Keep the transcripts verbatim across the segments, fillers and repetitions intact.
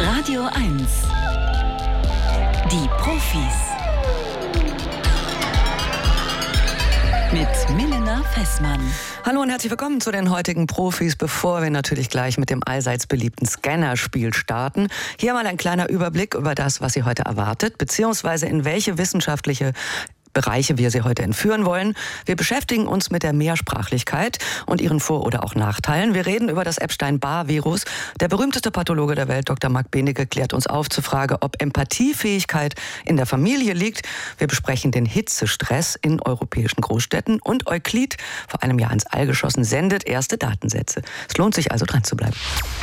Radio eins. Die Profis. Mit Milena Fessmann. Hallo und herzlich willkommen zu den heutigen Profis, bevor wir natürlich gleich mit dem allseits beliebten Scannerspiel starten. Hier mal ein kleiner Überblick über das, was Sie heute erwartet, beziehungsweise in welche wissenschaftliche Bereiche wir Sie heute entführen wollen. Wir beschäftigen uns mit der Mehrsprachlichkeit und ihren Vor- oder auch Nachteilen. Wir reden über das Epstein-Barr-Virus. Der berühmteste Pathologe der Welt, Doktor Marc Benecke, klärt uns auf zur Frage, ob Empathiefähigkeit in der Familie liegt. Wir besprechen den Hitzestress in europäischen Großstädten und Euklid, vor einem Jahr ins All geschossen, sendet erste Datensätze. Es lohnt sich also, dran zu bleiben.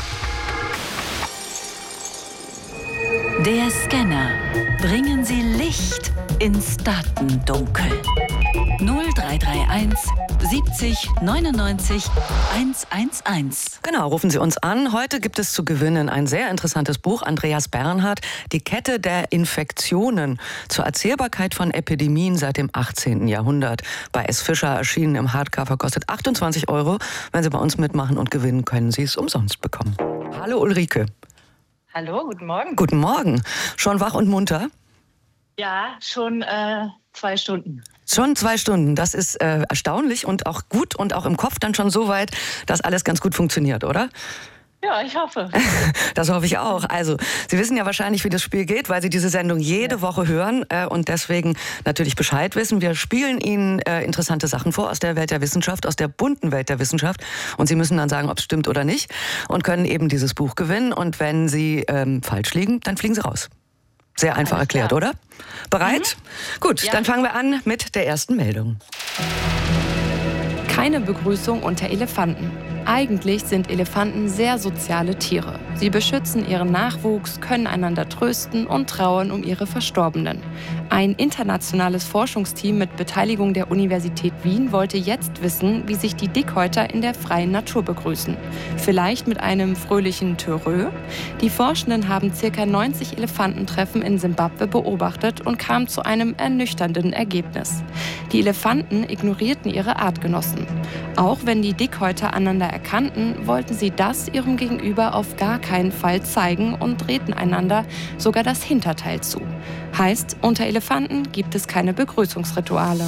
Der Scanner. Bringen Sie Licht ins Datendunkel. null drei drei eins siebzig neunundneunzig hundertzehn. Genau, rufen Sie uns an. Heute gibt es zu gewinnen ein sehr interessantes Buch. Andreas Bernhard, Die Kette der Infektionen zur Erzählbarkeit von Epidemien seit dem achtzehnten Jahrhundert. Bei S. Fischer erschienen im Hardcover, kostet achtundzwanzig Euro. Wenn Sie bei uns mitmachen und gewinnen, können Sie es umsonst bekommen. Hallo Ulrike. Hallo, guten Morgen. Guten Morgen. Schon wach und munter? Ja, schon äh, zwei Stunden. Schon zwei Stunden. Das ist äh, erstaunlich und auch gut und auch im Kopf dann schon so weit, dass alles ganz gut funktioniert, oder? Ja, ich hoffe. Das hoffe ich auch. Also, Sie wissen ja wahrscheinlich, wie das Spiel geht, weil Sie diese Sendung jede ja. Woche hören äh, und deswegen natürlich Bescheid wissen. Wir spielen Ihnen äh, interessante Sachen vor aus der Welt der Wissenschaft, aus der bunten Welt der Wissenschaft. Und Sie müssen dann sagen, ob es stimmt oder nicht und können eben dieses Buch gewinnen. Und wenn Sie ähm, falsch liegen, dann fliegen Sie raus. Sehr einfach Alles erklärt, klar. Oder? Bereit? Mhm. Gut, ja. Dann fangen wir an mit der ersten Meldung. Keine Begrüßung unter Elefanten. Eigentlich sind Elefanten sehr soziale Tiere. Sie beschützen ihren Nachwuchs, können einander trösten und trauern um ihre Verstorbenen. Ein internationales Forschungsteam mit Beteiligung der Universität Wien wollte jetzt wissen, wie sich die Dickhäuter in der freien Natur begrüßen. Vielleicht mit einem fröhlichen Törö? Die Forschenden haben ca. neunzig Elefantentreffen in Simbabwe beobachtet und kamen zu einem ernüchternden Ergebnis. Die Elefanten ignorierten ihre Artgenossen. Auch wenn die Dickhäuter einander erkannten, wollten sie das ihrem Gegenüber auf gar keinen Fall zeigen und drehten einander sogar das Hinterteil zu. Heißt, unter Elefanten gibt es keine Begrüßungsrituale.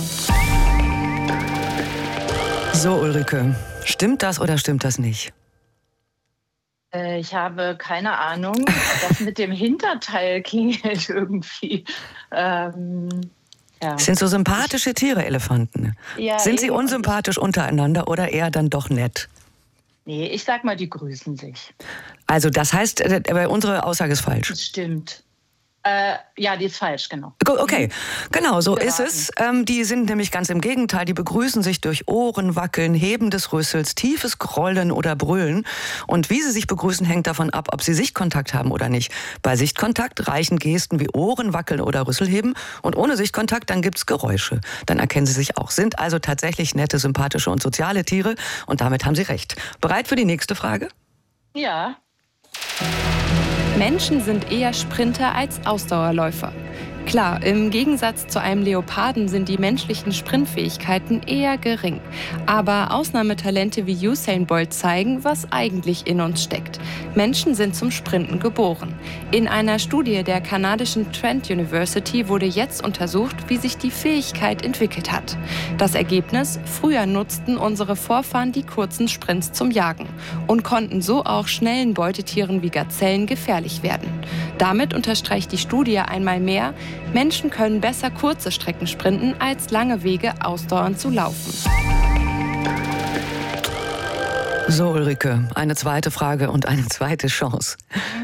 So, Ulrike, stimmt das oder stimmt das nicht? Äh, ich habe keine Ahnung. Das mit dem Hinterteil klingelt irgendwie. Ähm, ja. Sind so sympathische Tiere, Elefanten? Ja, Sind sie eben. unsympathisch untereinander oder eher dann doch nett? Nee, ich sag mal, die grüßen sich. Also das heißt, äh, unsere Aussage ist falsch. Das stimmt. Äh, ja, die ist falsch, genau. Okay, genau, so Beraten. ist es. Ähm, die sind nämlich ganz im Gegenteil. Die begrüßen sich durch Ohrenwackeln, Heben des Rüssels, tiefes Grollen oder Brüllen. Und wie sie sich begrüßen, hängt davon ab, ob sie Sichtkontakt haben oder nicht. Bei Sichtkontakt reichen Gesten wie Ohrenwackeln oder Rüsselheben. Und ohne Sichtkontakt, dann gibt's Geräusche. Dann erkennen sie sich auch. Sind also tatsächlich nette, sympathische und soziale Tiere. Und damit haben Sie recht. Bereit für die nächste Frage? Ja. Menschen sind eher Sprinter als Ausdauerläufer. Klar, im Gegensatz zu einem Leoparden sind die menschlichen Sprintfähigkeiten eher gering. Aber Ausnahmetalente wie Usain Bolt zeigen, was eigentlich in uns steckt. Menschen sind zum Sprinten geboren. In einer Studie der kanadischen Trent University wurde jetzt untersucht, wie sich die Fähigkeit entwickelt hat. Das Ergebnis: Früher nutzten unsere Vorfahren die kurzen Sprints zum Jagen und konnten so auch schnellen Beutetieren wie Gazellen gefährlich werden. Damit unterstreicht die Studie einmal mehr: Menschen können besser kurze Strecken sprinten, als lange Wege ausdauernd zu laufen. So, Ulrike, eine zweite Frage und eine zweite Chance.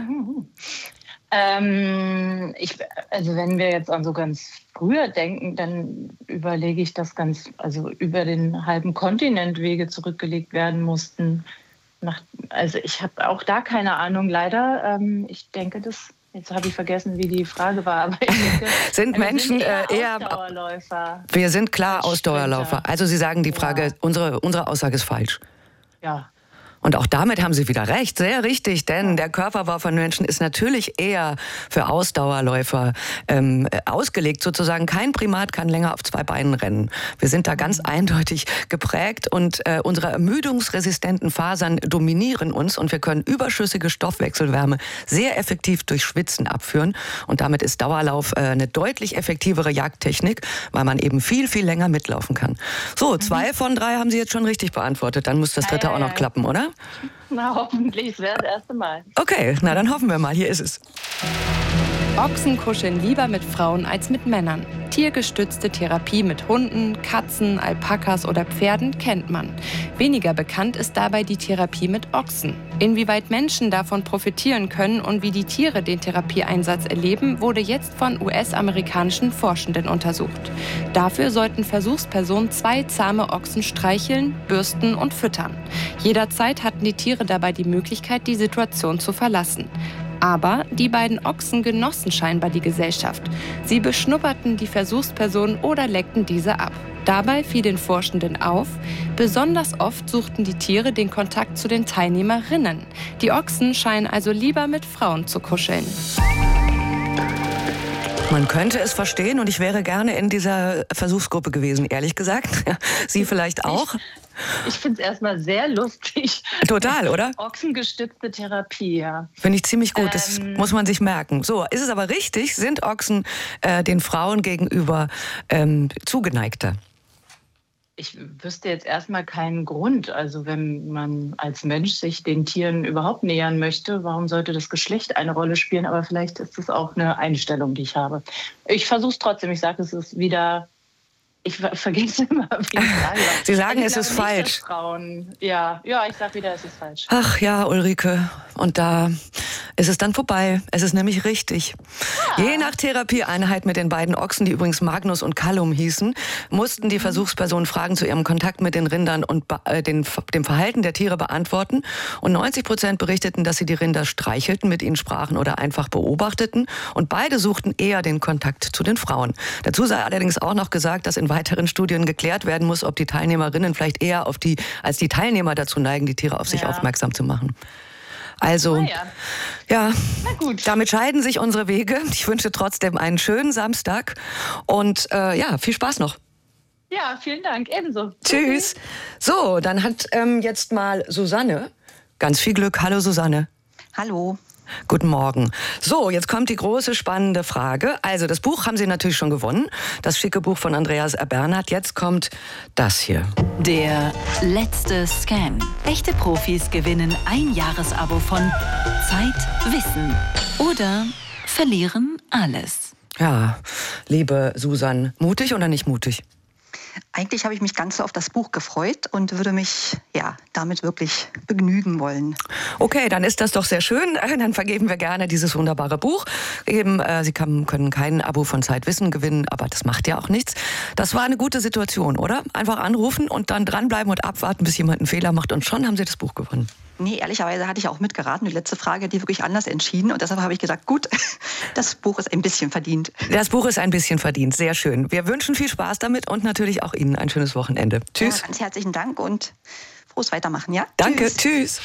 Ähm, ich, also wenn wir jetzt an so ganz früher denken, dann überlege ich, dass ganz, also über den halben Kontinent Wege zurückgelegt werden mussten. Nach, also ich habe auch da keine Ahnung, leider. Ähm, ich denke, das... Jetzt habe ich vergessen, wie die Frage war. Aber ich denke, sind Menschen sind eher, eher Ausdauerläufer? Wir sind klar Ausdauerläufer. Also Sie sagen, die Frage, ja. unsere, unsere Aussage ist falsch. Ja. Und auch damit haben Sie wieder recht, sehr richtig, denn der Körperbau von Menschen ist natürlich eher für Ausdauerläufer ähm, ausgelegt. Sozusagen kein Primat kann länger auf zwei Beinen rennen. Wir sind da ganz eindeutig geprägt und äh, unsere ermüdungsresistenten Fasern dominieren uns und wir können überschüssige Stoffwechselwärme sehr effektiv durch Schwitzen abführen. Und damit ist Dauerlauf äh, eine deutlich effektivere Jagdtechnik, weil man eben viel, viel länger mitlaufen kann. So, zwei mhm. von drei haben Sie jetzt schon richtig beantwortet. Dann muss das dritte ja, ja, auch noch ja. klappen, oder? Na, hoffentlich. Es wäre das erste Mal. Okay, na dann hoffen wir mal. Hier ist es. Ochsen kuscheln lieber mit Frauen als mit Männern. Tiergestützte Therapie mit Hunden, Katzen, Alpakas oder Pferden kennt man. Weniger bekannt ist dabei die Therapie mit Ochsen. Inwieweit Menschen davon profitieren können und wie die Tiere den Therapieeinsatz erleben, wurde jetzt von U S-amerikanischen Forschenden untersucht. Dafür sollten Versuchspersonen zwei zahme Ochsen streicheln, bürsten und füttern. Jederzeit hatten die Tiere dabei die Möglichkeit, die Situation zu verlassen. Aber die beiden Ochsen genossen scheinbar die Gesellschaft. Sie beschnupperten die Versuchspersonen oder leckten diese ab. Dabei fiel den Forschenden auf, besonders oft suchten die Tiere den Kontakt zu den Teilnehmerinnen. Die Ochsen scheinen also lieber mit Frauen zu kuscheln. Man könnte es verstehen und ich wäre gerne in dieser Versuchsgruppe gewesen, ehrlich gesagt. Sie vielleicht auch? Ich, ich finde es erstmal sehr lustig. Total, oder? Ochsengestützte Therapie, ja. Finde ich ziemlich gut, das ähm, muss man sich merken. So, ist es aber richtig, sind Ochsen äh, den Frauen gegenüber ähm, zugeneigter? Ich wüsste jetzt erstmal keinen Grund. Also wenn man als Mensch sich den Tieren überhaupt nähern möchte, warum sollte das Geschlecht eine Rolle spielen? Aber vielleicht ist das auch eine Einstellung, die ich habe. Ich versuche es trotzdem. Ich sage, es ist wieder... Ich ver vergesse immer, wie ich sage. Sie sagen, also es ist falsch. Frauen. Ja, ja, ich sage wieder, es ist falsch. Ach ja, Ulrike. Und da ist es dann vorbei. Es ist nämlich richtig. Ja. Je nach Therapieeinheit mit den beiden Ochsen, die übrigens Magnus und Callum hießen, mussten die Versuchspersonen Fragen zu ihrem Kontakt mit den Rindern und äh, den, dem Verhalten der Tiere beantworten. Und neunzig Prozent berichteten, dass sie die Rinder streichelten, mit ihnen sprachen oder einfach beobachteten. Und beide suchten eher den Kontakt zu den Frauen. Dazu sei allerdings auch noch gesagt, dass in weiteren Studien geklärt werden muss, ob die Teilnehmerinnen vielleicht eher auf die, als die Teilnehmer dazu neigen, die Tiere auf sich ja. aufmerksam zu machen. Also, ja, ja. Na gut. Damit scheiden sich unsere Wege. Ich wünsche trotzdem einen schönen Samstag und äh, ja, viel Spaß noch. Ja, vielen Dank, ebenso. Tschüss. So, dann hat ähm, jetzt mal Susanne ganz viel Glück. Hallo Susanne. Hallo. Guten Morgen. So, jetzt kommt die große spannende Frage. Also das Buch haben Sie natürlich schon gewonnen. Das schicke Buch von Andreas Bernhard. Jetzt kommt das hier. Der letzte Scan. Echte Profis gewinnen ein Jahresabo von Zeit, Wissen oder verlieren alles. Ja, liebe Susan, mutig oder nicht mutig? Eigentlich habe ich mich ganz so auf das Buch gefreut und würde mich ja damit wirklich begnügen wollen. Okay, dann ist das doch sehr schön. Dann vergeben wir gerne dieses wunderbare Buch. Eben, äh, Sie kann, können kein Abo von Zeitwissen gewinnen, aber das macht ja auch nichts. Das war eine gute Situation, oder? Einfach anrufen und dann dranbleiben und abwarten, bis jemand einen Fehler macht und schon haben Sie das Buch gewonnen. Nee, ehrlicherweise hatte ich auch mitgeraten. Die letzte Frage hat die wirklich anders entschieden. Und deshalb habe ich gesagt, gut, das Buch ist ein bisschen verdient. Das Buch ist ein bisschen verdient. Sehr schön. Wir wünschen viel Spaß damit und natürlich auch Ihnen ein schönes Wochenende. Tschüss. Ja, ganz herzlichen Dank und frohes Weitermachen, ja? Danke, tschüss. tschüss.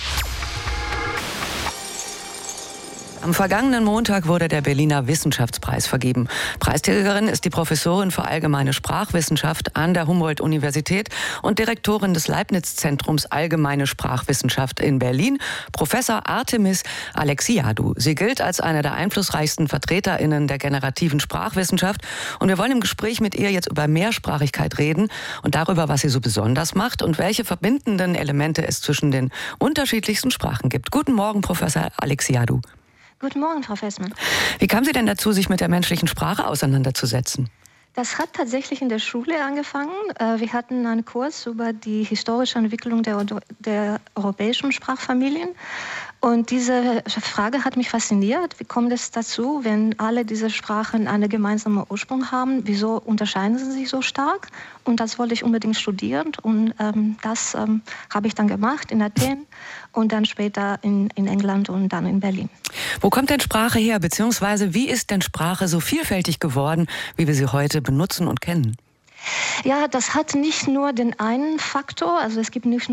Am vergangenen Montag wurde der Berliner Wissenschaftspreis vergeben. Preisträgerin ist die Professorin für allgemeine Sprachwissenschaft an der Humboldt-Universität und Direktorin des Leibniz-Zentrums Allgemeine Sprachwissenschaft in Berlin, Professor Artemis Alexiadou. Sie gilt als eine der einflussreichsten VertreterInnen der generativen Sprachwissenschaft. Und wir wollen im Gespräch mit ihr jetzt über Mehrsprachigkeit reden und darüber, was sie so besonders macht und welche verbindenden Elemente es zwischen den unterschiedlichsten Sprachen gibt. Guten Morgen, Professor Alexiadou. Guten Morgen, Frau Fessmann. Wie kam Sie denn dazu, sich mit der menschlichen Sprache auseinanderzusetzen? Das hat tatsächlich in der Schule angefangen. Wir hatten einen Kurs über die historische Entwicklung der, der europäischen Sprachfamilien. Und diese Frage hat mich fasziniert. Wie kommt es dazu, wenn alle diese Sprachen einen gemeinsamen Ursprung haben? Wieso unterscheiden sie sich so stark? Und das wollte ich unbedingt studieren. Und ähm, das ähm, habe ich dann gemacht in Athen und dann später in, in England und dann in Berlin. Wo kommt denn Sprache her? Beziehungsweise wie ist denn Sprache so vielfältig geworden, wie wir sie heute benutzen und kennen? Ja, das hat nicht nur den einen Faktor. Also es gibt nicht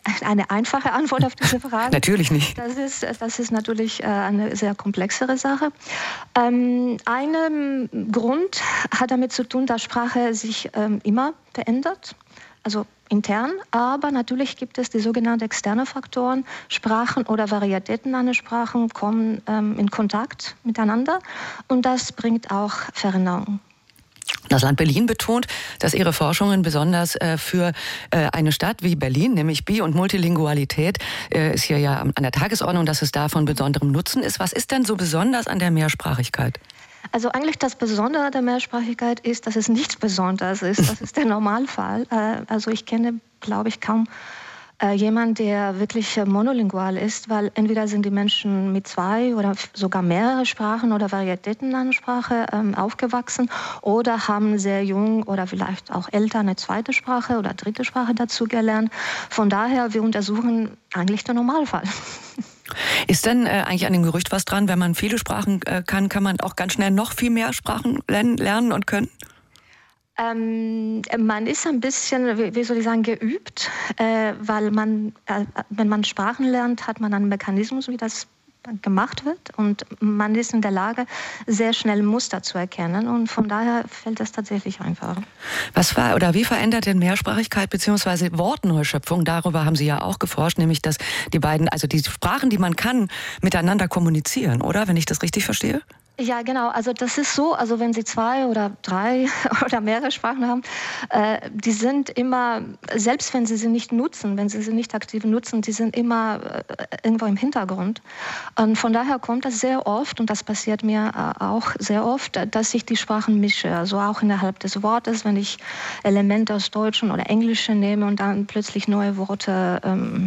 eine einfache Antwort auf diese Frage. Natürlich nicht. Das ist, das ist natürlich eine sehr komplexere Sache. Ähm, ein Grund hat damit zu tun, dass Sprache sich ähm, immer verändert, also intern, aber natürlich gibt es die sogenannten externen Faktoren. Sprachen oder Varietäten an Sprachen kommen ähm, in Kontakt miteinander und das bringt auch Veränderungen. Das Land Berlin betont, dass ihre Forschungen besonders äh, für äh, eine Stadt wie Berlin, nämlich Bi- und Multilingualität, äh, ist hier ja an der Tagesordnung, dass es da von besonderem Nutzen ist. Was ist denn so besonders an der Mehrsprachigkeit? Also eigentlich das Besondere der Mehrsprachigkeit ist, dass es nichts Besonderes ist. Das ist der Normalfall. Also ich kenne, glaube ich, kaum jemanden, der wirklich monolingual ist, weil entweder sind die Menschen mit zwei oder sogar mehrere Sprachen oder Varietäten an Sprache ähm, aufgewachsen oder haben sehr jung oder vielleicht auch älter eine zweite Sprache oder dritte Sprache dazu gelernt. Von daher, wir untersuchen eigentlich den Normalfall. Ist denn äh, eigentlich an dem Gerücht was dran, wenn man viele Sprachen äh, kann, kann man auch ganz schnell noch viel mehr Sprachen lernen, lernen und können? Ähm, man ist ein bisschen, wie, wie soll ich sagen, geübt, äh, weil man, äh, wenn man Sprachen lernt, hat man einen Mechanismus, wie das gemacht wird und man ist in der Lage, sehr schnell Muster zu erkennen und von daher fällt das tatsächlich einfacher. Was war oder wie verändert denn Mehrsprachigkeit bzw. Wortneuschöpfung? Darüber haben Sie ja auch geforscht, nämlich dass die beiden, also die Sprachen, die man kann, miteinander kommunizieren, oder? Wenn ich das richtig verstehe? Ja, genau. Also das ist so, also wenn Sie zwei oder drei oder mehrere Sprachen haben, äh, die sind immer, selbst wenn Sie sie nicht nutzen, wenn Sie sie nicht aktiv nutzen, die sind immer äh, irgendwo im Hintergrund. Und von daher kommt das sehr oft, und das passiert mir äh, auch sehr oft, dass ich die Sprachen mische. Also auch innerhalb des Wortes, wenn ich Elemente aus Deutschen oder Englischen nehme und dann plötzlich neue Worte ähm,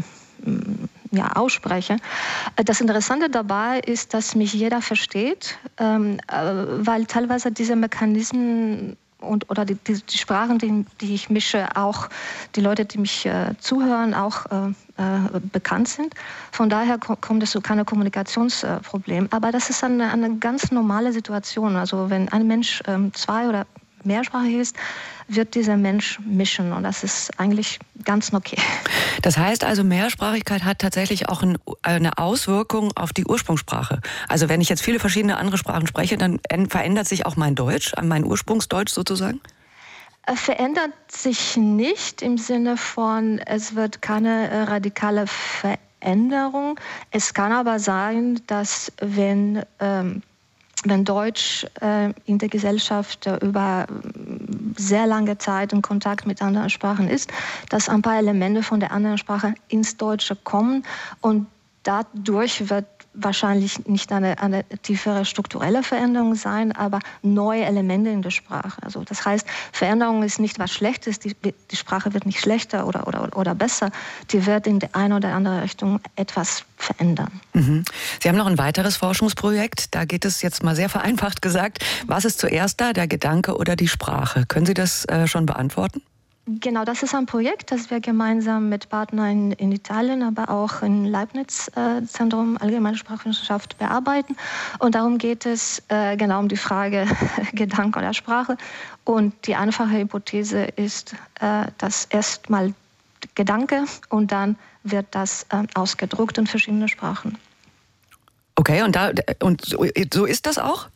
ja, ausspreche. Das Interessante dabei ist, dass mich jeder versteht, ähm, weil teilweise diese Mechanismen und, oder die, die, die Sprachen, die, die ich mische, auch die Leute, die mich äh, zuhören, auch äh, äh, bekannt sind. Von daher kommt es zu keinem Kommunikationsproblem. Aber das ist eine, eine ganz normale Situation. Also wenn ein Mensch ähm, zwei oder mehrsprachig ist, wird dieser Mensch mischen und das ist eigentlich ganz okay. Das heißt also, Mehrsprachigkeit hat tatsächlich auch ein, eine Auswirkung auf die Ursprungssprache. Also wenn ich jetzt viele verschiedene andere Sprachen spreche, dann verändert sich auch mein Deutsch, mein Ursprungsdeutsch sozusagen? Verändert sich nicht im Sinne von, es wird keine radikale Veränderung. Es kann aber sein, dass wenn ähm, Wenn Deutsch äh, in der Gesellschaft äh, über sehr lange Zeit in Kontakt mit anderen Sprachen ist, dass ein paar Elemente von der anderen Sprache ins Deutsche kommen und dadurch wird wahrscheinlich nicht eine, eine tiefere strukturelle Veränderung sein, aber neue Elemente in der Sprache. Also das heißt, Veränderung ist nicht was Schlechtes, die, die Sprache wird nicht schlechter oder, oder, oder besser, die wird in die eine oder andere Richtung etwas verändern. Mhm. Sie haben noch ein weiteres Forschungsprojekt, da geht es jetzt mal sehr vereinfacht gesagt, was ist zuerst da, der Gedanke oder die Sprache? Können Sie das äh, schon beantworten? Genau, das ist ein Projekt, das wir gemeinsam mit Partnern in, in Italien, aber auch im Leibniz-Zentrum Allgemeine Sprachwissenschaft bearbeiten. Und darum geht es äh, genau um die Frage Gedanke oder Sprache. Und die einfache Hypothese ist, äh, dass erst mal Gedanke und dann wird das äh, ausgedruckt in verschiedene Sprachen. Okay, und, da, und so, so ist das auch?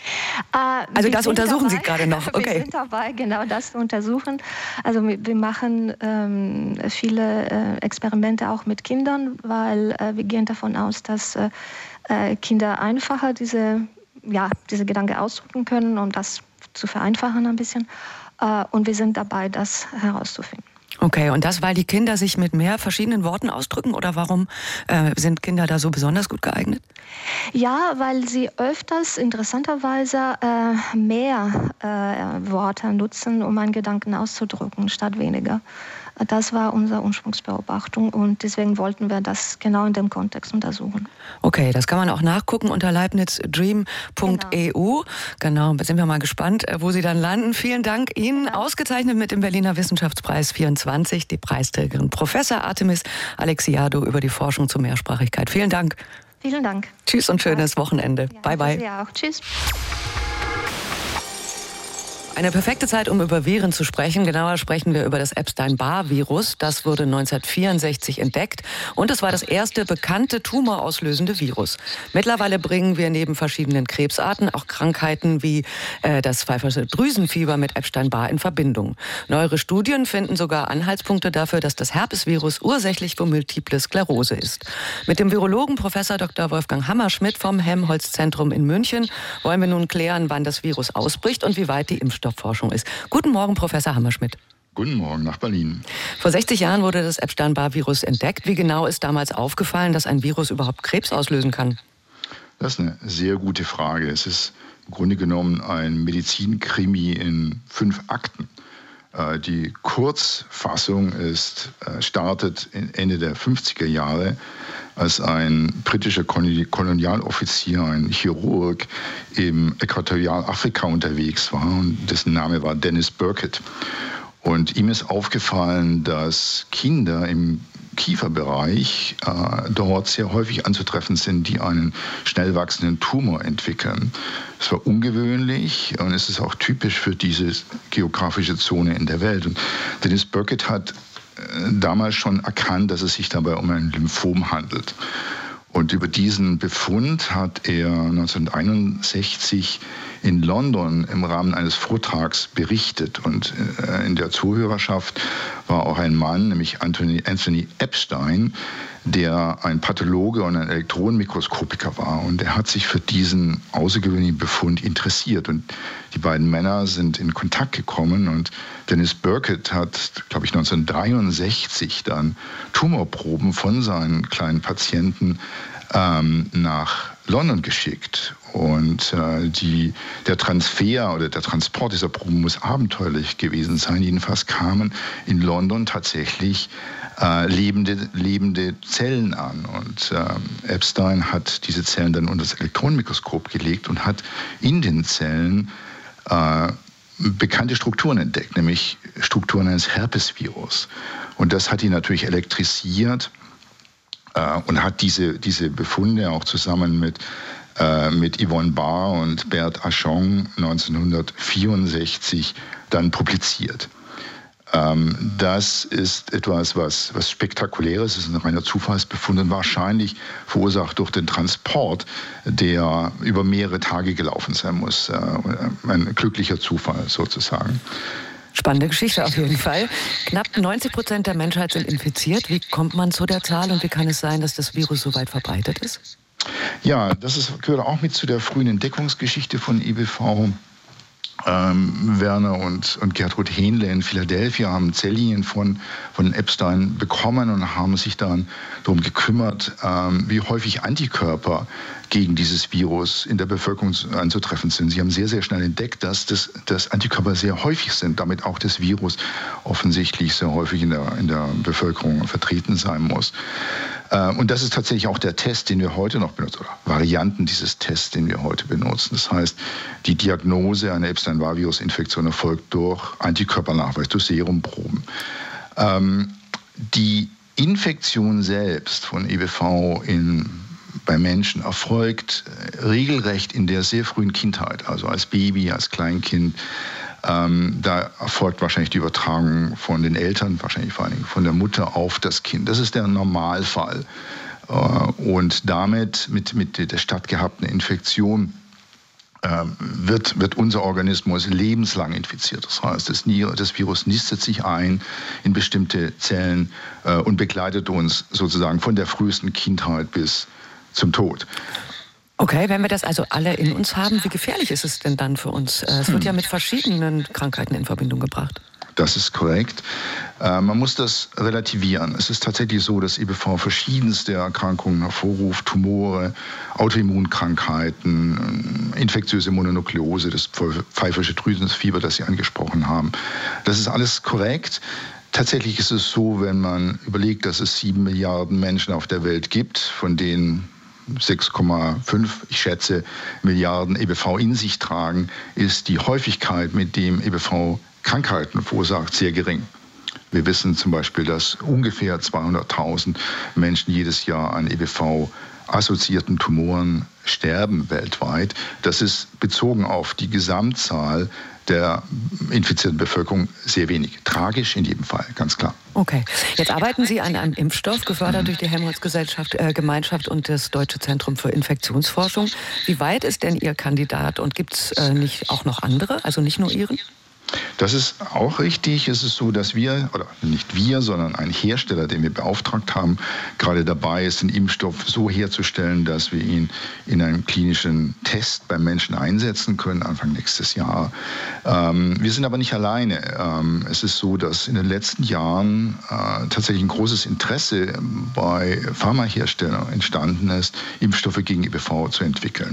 Äh, also das untersuchen dabei, Sie gerade noch, okay. Wir sind dabei, genau das zu untersuchen. Also wir machen ähm, viele äh, Experimente auch mit Kindern, weil äh, wir gehen davon aus, dass äh, Kinder einfacher diese, ja, diese Gedanken ausdrücken können, um das zu vereinfachen ein bisschen. Äh, und wir sind dabei, das herauszufinden. Okay, und das, weil die Kinder sich mit mehr verschiedenen Worten ausdrücken oder warum äh, sind Kinder da so besonders gut geeignet? Ja, weil sie öfters interessanterweise äh, mehr äh, Worte nutzen, um einen Gedanken auszudrücken, statt weniger. Das war unsere Ursprungsbeobachtung und deswegen wollten wir das genau in dem Kontext untersuchen. Okay, das kann man auch nachgucken unter leibniz dream punkt e u. Genau, da sind wir mal gespannt, wo Sie dann landen. Vielen Dank Ihnen. Ja. Ausgezeichnet mit dem Berliner Wissenschaftspreis vierundzwanzig, die Preisträgerin Professor Artemis Alexiadou über die Forschung zur Mehrsprachigkeit. Vielen Dank. Vielen Dank. Tschüss und schönes Wochenende. Ja, bye, bye. Sie auch. Tschüss. Eine perfekte Zeit, um über Viren zu sprechen. Genauer sprechen wir über das Epstein-Barr-Virus. Das wurde neunzehnhundertvierundsechzig entdeckt und es war das erste bekannte tumorauslösende Virus. Mittlerweile bringen wir neben verschiedenen Krebsarten auch Krankheiten wie äh, das pfeifersche Drüsenfieber mit Epstein-Barr in Verbindung. Neuere Studien finden sogar Anhaltspunkte dafür, dass das Herpesvirus ursächlich für Multiple Sklerose ist. Mit dem Virologen Professor Doktor Wolfgang Hammerschmidt vom Helmholtz-Zentrum in München wollen wir nun klären, wann das Virus ausbricht und wie weit die Impfstoffforschung ist. Guten Morgen, Professor Hammerschmidt. Guten Morgen nach Berlin. Vor sechzig Jahren wurde das Epstein-Barr-Virus entdeckt. Wie genau ist damals aufgefallen, dass ein Virus überhaupt Krebs auslösen kann? Das ist eine sehr gute Frage. Es ist im Grunde genommen ein Medizinkrimi in fünf Akten. Die Kurzfassung ist, startet Ende der fünfziger Jahre, als ein britischer Kolonialoffizier, ein Chirurg, im Äquatorialafrika unterwegs war und dessen Name war Dennis Burkitt. Und ihm ist aufgefallen, dass Kinder im Kieferbereich äh, dort sehr häufig anzutreffen sind, die einen schnell wachsenden Tumor entwickeln. Es war ungewöhnlich und es ist auch typisch für diese geografische Zone in der Welt. Und Dennis Burkitt hat äh, damals schon erkannt, dass es sich dabei um ein Lymphom handelt. Und über diesen Befund hat er neunzehnhunderteinundsechzig in London im Rahmen eines Vortrags berichtet. Und in der Zuhörerschaft war auch ein Mann, nämlich Anthony, Anthony Epstein, der ein Pathologe und ein Elektronenmikroskopiker war. Und er hat sich für diesen außergewöhnlichen Befund interessiert. Und die beiden Männer sind in Kontakt gekommen. Und Dennis Burkitt hat, glaube ich, neunzehnhundertdreiundsechzig dann Tumorproben von seinen kleinen Patienten ähm, nach London geschickt. Und äh, die, der Transfer oder der Transport dieser Proben muss abenteuerlich gewesen sein. Jedenfalls kamen in London tatsächlich äh, lebende, lebende Zellen an. Und äh, Epstein hat diese Zellen dann unter das Elektronenmikroskop gelegt und hat in den Zellen äh, bekannte Strukturen entdeckt, nämlich Strukturen eines Herpesvirus. Und das hat ihn natürlich elektrisiert äh, und hat diese, diese Befunde auch zusammen mit mit Yvonne Barr und Bert Achong neunzehnhundertvierundsechzig dann publiziert. Das ist etwas, was, was spektakuläres ist, ein reiner Zufallsbefund und wahrscheinlich verursacht durch den Transport, der über mehrere Tage gelaufen sein muss. Ein glücklicher Zufall sozusagen. Spannende Geschichte auf jeden Fall. Knapp neunzig Prozent der Menschheit sind infiziert. Wie kommt man zu der Zahl und wie kann es sein, dass das Virus so weit verbreitet ist? Ja, das ist, gehört auch mit zu der frühen Entdeckungsgeschichte von E B V. Ähm, Werner und, und Gertrud Hähnle in Philadelphia haben Zelllinien von, von Epstein bekommen und haben sich dann darum gekümmert, ähm, wie häufig Antikörper gegen dieses Virus in der Bevölkerung anzutreffen sind. Sie haben sehr, sehr schnell entdeckt, dass, das, dass Antikörper sehr häufig sind, damit auch das Virus offensichtlich sehr häufig in der, in der Bevölkerung vertreten sein muss. Und das ist tatsächlich auch der Test, den wir heute noch benutzen, oder Varianten dieses Tests, den wir heute benutzen. Das heißt, die Diagnose einer Epstein-Barr-Virus-Infektion erfolgt durch Antikörpernachweis, durch Serumproben. Ähm, die Infektion selbst von E B V in, bei Menschen erfolgt regelrecht in der sehr frühen Kindheit, also als Baby, als Kleinkind. Ähm, da erfolgt wahrscheinlich die Übertragung von den Eltern, wahrscheinlich vor allem von der Mutter auf das Kind. Das ist der Normalfall. Äh, und damit, mit, mit der stattgehabten Infektion, äh, wird, wird unser Organismus lebenslang infiziert. Das heißt, das, das Virus nistet sich ein in bestimmte Zellen äh, und begleitet uns sozusagen von der frühesten Kindheit bis zum Tod. Okay, wenn wir das also alle in uns haben, wie gefährlich ist es denn dann für uns? Es wird ja mit verschiedenen Krankheiten in Verbindung gebracht. Das ist korrekt. Äh, man muss das relativieren. Es ist tatsächlich so, dass E B V verschiedenste Erkrankungen hervorruft, Tumore, Autoimmunkrankheiten, infektiöse Mononukleose, das pfeifersche Drüsenfieber, das Sie angesprochen haben. Das ist alles korrekt. Tatsächlich ist es so, wenn man überlegt, dass es sieben Milliarden Menschen auf der Welt gibt, von denen sechs Komma fünf, ich schätze, Milliarden E B V in sich tragen, ist die Häufigkeit, mit dem E B V Krankheiten verursacht, sehr gering. Wir wissen zum Beispiel, dass ungefähr zweihunderttausend Menschen jedes Jahr an E B V-assoziierten Tumoren sterben weltweit. Das ist bezogen auf die Gesamtzahl der infizierten Bevölkerung sehr wenig. Tragisch in jedem Fall, ganz klar. Okay, jetzt arbeiten Sie an einem Impfstoff, gefördert durch die Helmholtz-Gesellschaft, äh, Gemeinschaft und das Deutsche Zentrum für Infektionsforschung. Wie weit ist denn Ihr Kandidat und gibt es äh, nicht auch noch andere, also nicht nur Ihren? Das ist auch richtig. Es ist so, dass wir, oder nicht wir, sondern ein Hersteller, den wir beauftragt haben, gerade dabei ist, den Impfstoff so herzustellen, dass wir ihn in einem klinischen Test beim Menschen einsetzen können, Anfang nächstes Jahr. Ähm, wir sind aber nicht alleine. Ähm, es ist so, dass in den letzten Jahren äh, tatsächlich ein großes Interesse bei Pharmaherstellern entstanden ist, Impfstoffe gegen E B V zu entwickeln.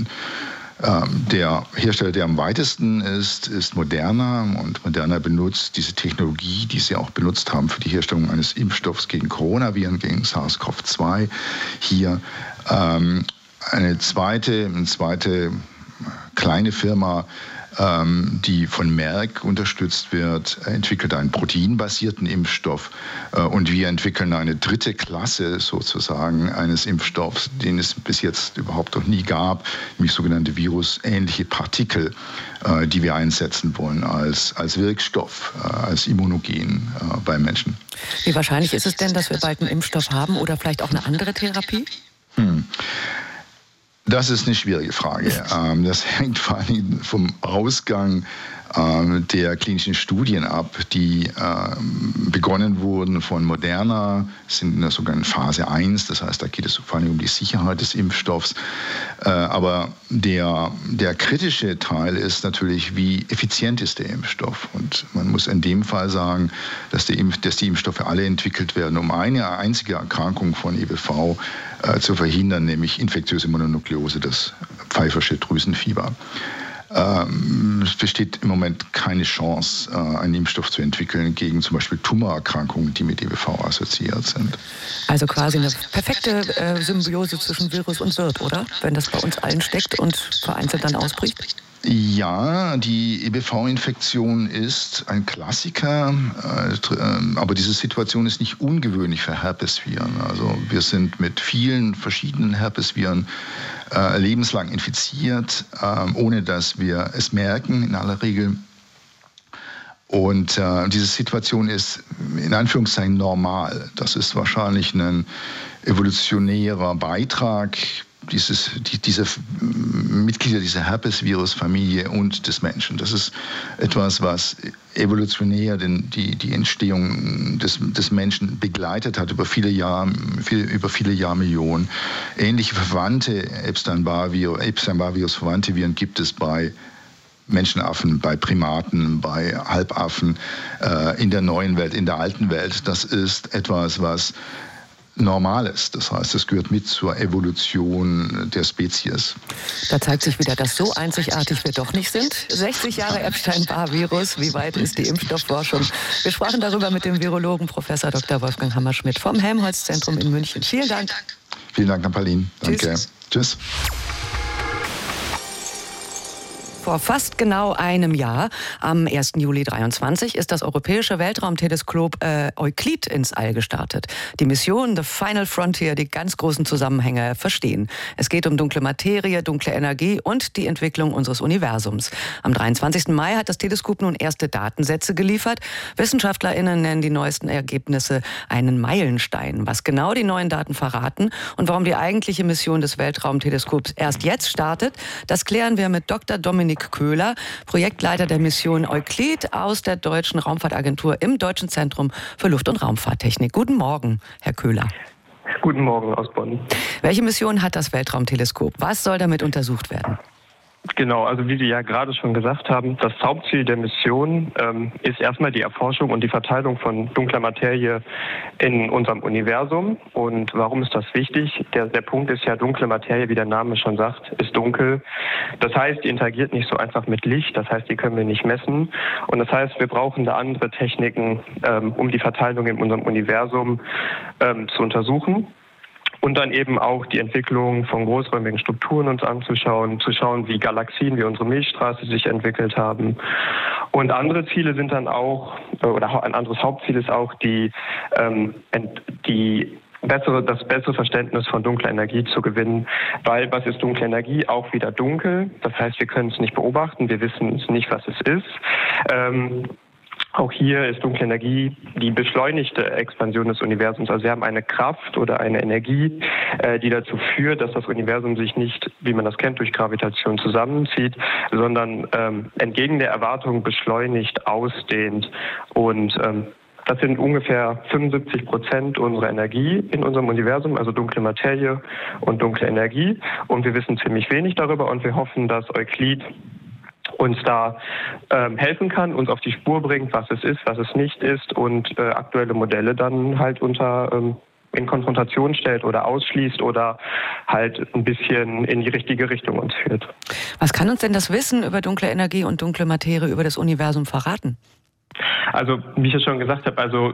Der Hersteller, der am weitesten ist, ist Moderna. Und Moderna benutzt diese Technologie, die sie auch benutzt haben für die Herstellung eines Impfstoffs gegen Coronaviren, gegen SARS-C o V zwei. Hier ähm, eine zweite, eine zweite kleine Firma, ähm, die von Merck unterstützt wird, entwickelt einen proteinbasierten Impfstoff. Äh, und wir entwickeln eine dritte Klasse sozusagen eines Impfstoffs, den es bis jetzt überhaupt noch nie gab, nämlich sogenannte virusähnliche Partikel, äh, die wir einsetzen wollen als, als Wirkstoff, äh, als Immunogen äh, bei Menschen. Wie wahrscheinlich ist es denn, dass wir bald einen Impfstoff haben oder vielleicht auch eine andere Therapie? Hm. Das ist eine schwierige Frage. Das hängt vor allem vom Ausgang der klinischen Studien ab, die begonnen wurden von Moderna, sind in der sogenannten Phase eins, das heißt, da geht es vor allem um die Sicherheit des Impfstoffs. Aber der, der kritische Teil ist natürlich, wie effizient ist der Impfstoff. Und man muss in dem Fall sagen, dass die, Impf-, dass die Impfstoffe alle entwickelt werden, um eine einzige Erkrankung von E B V äh, zu verhindern, nämlich infektiöse Mononukleose, das Pfeiffersche Drüsenfieber. Ähm, es besteht im Moment keine Chance, äh, einen Impfstoff zu entwickeln gegen zum Beispiel Tumorerkrankungen, die mit E B V assoziiert sind. Also quasi eine perfekte äh, Symbiose zwischen Virus und Wirt, oder? Wenn das bei uns allen steckt und vereinzelt dann ausbricht? Ja, die E B V-Infektion ist ein Klassiker, äh, aber diese Situation ist nicht ungewöhnlich für Herpesviren. Also wir sind mit vielen verschiedenen Herpesviren äh, lebenslang infiziert, äh, ohne dass wir es merken in aller Regel. Und äh, diese Situation ist in Anführungszeichen normal. Das ist wahrscheinlich ein evolutionärer Beitrag Dieses, die, diese Mitglieder dieser Herpesvirus-Familie und des Menschen. Das ist etwas, was evolutionär den, die, die Entstehung des, des Menschen begleitet hat über viele Jahre, viel, über viele Jahrmillionen. Ähnliche verwandte Epstein-Barr-Virus, Epstein-Barr-Virus-verwandte Viren gibt es bei Menschenaffen, bei Primaten, bei Halbaffen, äh, in der neuen Welt, in der alten Welt. Das ist etwas, was normal ist. Das heißt, es gehört mit zur Evolution der Spezies. Da zeigt sich wieder, dass so einzigartig wir doch nicht sind. sechzig Jahre Epstein-Barr-Virus, wie weit ist die Impfstoffforschung? Wir sprachen darüber mit dem Virologen Professor Doktor Wolfgang Hammerschmidt vom Helmholtz-Zentrum in München. Vielen Dank. Vielen Dank, Nampalin. Danke. Tschüss. Tschüss. Vor fast genau einem Jahr, am ersten Juli dreiundzwanzig, ist das europäische Weltraumteleskop äh, Euklid ins All gestartet. Die Mission The Final Frontier, die ganz großen Zusammenhänge verstehen. Es geht um dunkle Materie, dunkle Energie und die Entwicklung unseres Universums. Am dreiundzwanzigsten Mai hat das Teleskop nun erste Datensätze geliefert. WissenschaftlerInnen nennen die neuesten Ergebnisse einen Meilenstein. Was genau die neuen Daten verraten und warum die eigentliche Mission des Weltraumteleskops erst jetzt startet, das klären wir mit Doktor Dominik Köhler, Projektleiter der Mission Euklid aus der Deutschen Raumfahrtagentur im Deutschen Zentrum für Luft- und Raumfahrttechnik. Guten Morgen, Herr Köhler. Guten Morgen aus Bonn. Welche Mission hat das Weltraumteleskop? Was soll damit untersucht werden? Genau, also wie Sie ja gerade schon gesagt haben, das Hauptziel der Mission ähm, ist erstmal die Erforschung und die Verteilung von dunkler Materie in unserem Universum. Und warum ist das wichtig? Der, der Punkt ist ja, dunkle Materie, wie der Name schon sagt, ist dunkel. Das heißt, die interagiert nicht so einfach mit Licht, das heißt, die können wir nicht messen. Und das heißt, wir brauchen da andere Techniken, ähm, um die Verteilung in unserem Universum ähm, zu untersuchen. Und dann eben auch die Entwicklung von großräumigen Strukturen uns anzuschauen, zu schauen, wie Galaxien, wie unsere Milchstraße sich entwickelt haben. Und andere Ziele sind dann auch, oder ein anderes Hauptziel ist auch die, ähm, die bessere, das bessere Verständnis von dunkler Energie zu gewinnen. Weil was ist dunkle Energie? Auch wieder dunkel. Das heißt, wir können es nicht beobachten, wir wissen nicht, was es ist. Ähm, Auch hier ist dunkle Energie die beschleunigte Expansion des Universums. Also wir haben eine Kraft oder eine Energie, äh, die dazu führt, dass das Universum sich nicht, wie man das kennt, durch Gravitation zusammenzieht, sondern ähm, entgegen der Erwartung beschleunigt, ausdehnt. Und ähm, das sind ungefähr fünfundsiebzig Prozent unserer Energie in unserem Universum, also dunkle Materie und dunkle Energie. Und wir wissen ziemlich wenig darüber und wir hoffen, dass Euklid uns da ähm, helfen kann, uns auf die Spur bringt, was es ist, was es nicht ist und äh, aktuelle Modelle dann halt unter ähm, in Konfrontation stellt oder ausschließt oder halt ein bisschen in die richtige Richtung uns führt. Was kann uns denn das Wissen über dunkle Energie und dunkle Materie über das Universum verraten? Also, wie ich ja schon gesagt habe, also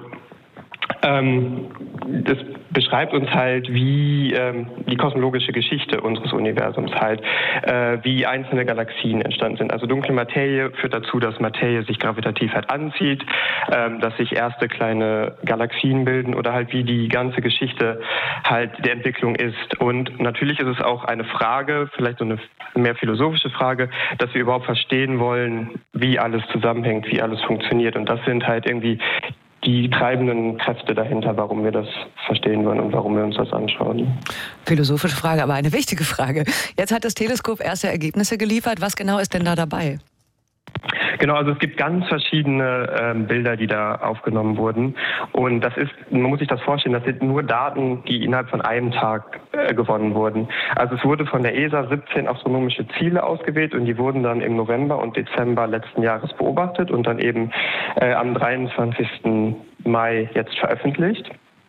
Ähm, das beschreibt uns halt, wie ähm, die kosmologische Geschichte unseres Universums halt, äh, wie einzelne Galaxien entstanden sind. Also dunkle Materie führt dazu, dass Materie sich gravitativ halt anzieht, ähm, dass sich erste kleine Galaxien bilden oder halt wie die ganze Geschichte halt der Entwicklung ist. Und natürlich ist es auch eine Frage, vielleicht so eine mehr philosophische Frage, dass wir überhaupt verstehen wollen, wie alles zusammenhängt, wie alles funktioniert. Und das sind halt irgendwie die treibenden Kräfte dahinter, warum wir das verstehen wollen und warum wir uns das anschauen. Philosophische Frage, aber eine wichtige Frage. Jetzt hat das Teleskop erste Ergebnisse geliefert. Was genau ist denn da dabei? Genau, also es gibt ganz verschiedene äh, Bilder, die da aufgenommen wurden. Und das ist, man muss sich das vorstellen, das sind nur Daten, die innerhalb von einem Tag äh, gewonnen wurden. Also es wurde von der E S A siebzehn astronomische Ziele ausgewählt und die wurden dann im November und Dezember letzten Jahres beobachtet und dann eben äh, am dreiundzwanzigsten Mai jetzt veröffentlicht.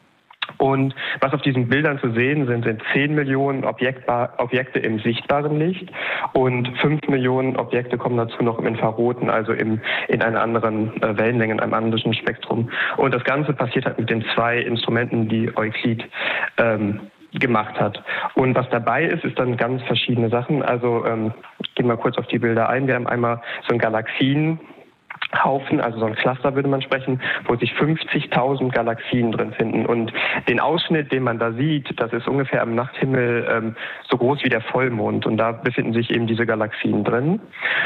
Und was auf diesen Bildern zu sehen sind, sind zehn Millionen Objektba- Objekte im sichtbaren Licht und fünf Millionen Objekte kommen dazu noch im Infraroten, also im, in einer anderen äh, Wellenlänge, in einem anderen Spektrum. Und das Ganze passiert halt mit den zwei Instrumenten, die Euklid ähm, gemacht hat. Und was dabei ist, ist dann ganz verschiedene Sachen. Also ähm, ich gehe mal kurz auf die Bilder ein. Wir haben einmal so ein Galaxien, Haufen, also so ein Cluster würde man sprechen, wo sich fünfzigtausend Galaxien drin finden. Und den Ausschnitt, den man da sieht, das ist ungefähr am Nachthimmel ähm, so groß wie der Vollmond. Und da befinden sich eben diese Galaxien drin.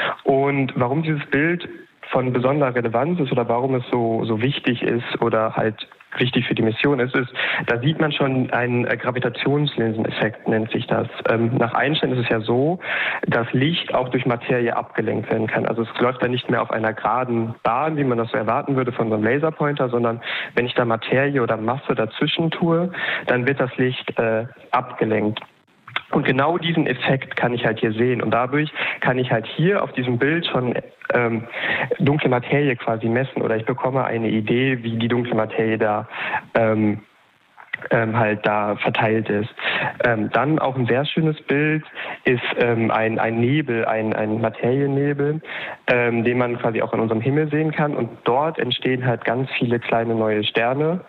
Und warum dieses Bild von besonderer Relevanz ist oder warum es so, so wichtig ist oder halt wichtig für die Mission ist, ist, da sieht man schon einen äh, Gravitationslinseneffekt, nennt sich das. Ähm, nach Einstein ist es ja so, dass Licht auch durch Materie abgelenkt werden kann. Also es läuft dann nicht mehr auf einer geraden Bahn, wie man das so erwarten würde von so einem Laserpointer, sondern wenn ich da Materie oder Masse dazwischen tue, dann wird das Licht äh, abgelenkt. Und genau diesen Effekt kann ich halt hier sehen. Und dadurch kann ich halt hier auf diesem Bild schon ähm, dunkle Materie quasi messen. Oder ich bekomme eine Idee, wie die dunkle Materie da ähm, ähm, halt da verteilt ist. Ähm, dann auch ein sehr schönes Bild ist ähm, ein, ein Nebel, ein, ein Materiennebel, ähm, den man quasi auch an unserem Himmel sehen kann. Und dort entstehen halt ganz viele kleine neue Sterne.